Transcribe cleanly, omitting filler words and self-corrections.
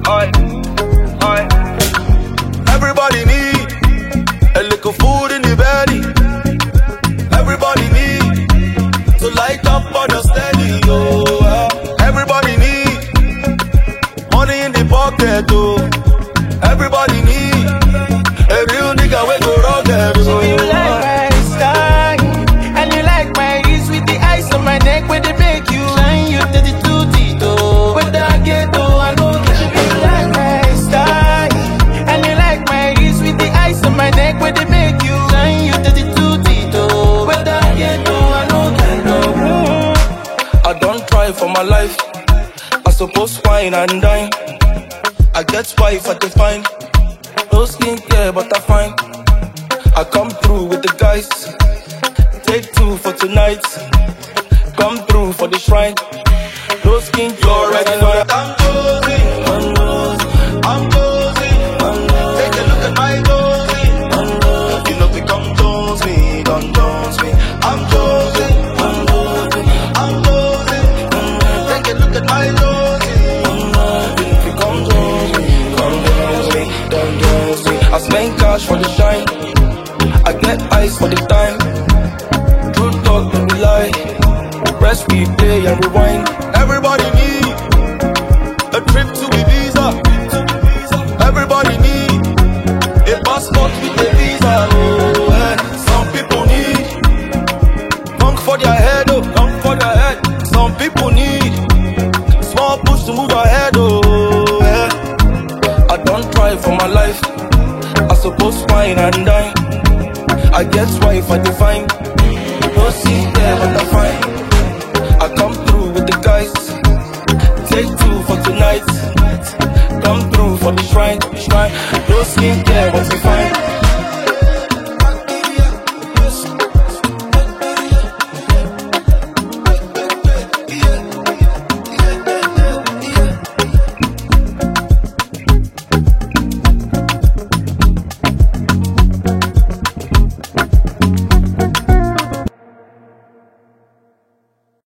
Oi, oi. Everybody need a little food in the belly. Everybody need to light up on the steady, oh. Everybody need money in the pocket, oh. Everybody need a real nigga we go rugged, oh. You like my style, and you like my wrist with the ice on my neck where they make you shine. You 32 Tito, with the ghetto I go. You like my style, and you like my wrist with the ice on my neck where they make you shine. You 32 Tito, with the ghetto I go. I don't try for my life. I suppose wine and dine. I get wife I define. No skincare but I find. I come through with the guys. Take two for tonight. Come through for the shrine. No skincare. You already know that I'm Josie. I'm Josie. Take a look at my Josie. You know become Josie. Don't Jones me. I'm Josie. I'm Josie. Take a look at my Josie. You know become Josie. Come Jones me. Don't Jones me. I spend cash for the shine. I get ice for the time. True talk, don't be lie. Press replay and rewind. Everybody need a trip to Ibiza. Everybody need a passport with a visa. Oh, some people need funk for their head, oh, funk for their head. Some people need small push to move ahead, oh, yeah. I don't try for my life. I suppose wine and dine. I get wife I define. No see